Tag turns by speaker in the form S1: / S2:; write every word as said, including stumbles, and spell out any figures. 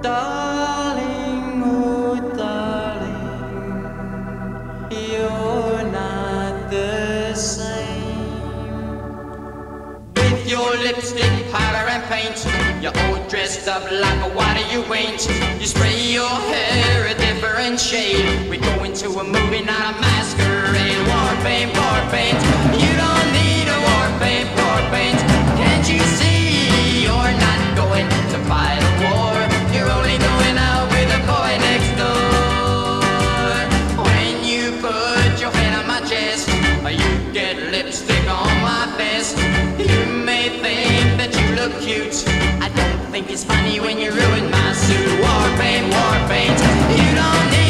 S1: Darling, oh darling, you're not the same. With your lipstick, powder and paint, you're all dressed up like a what you ain't. You spray your hair a different shade. We go into a movie, not a masquerade. War paint, war paint, you don't need a war paint, war paint. Can't you see you're not going to fight a war? You're only going out with a boy next door. When you put your hand on my chest, you get lipstick on my vest. You may think that you look cute, I don't think it's funny when you ruin my suit. War paint, war paint, you don't need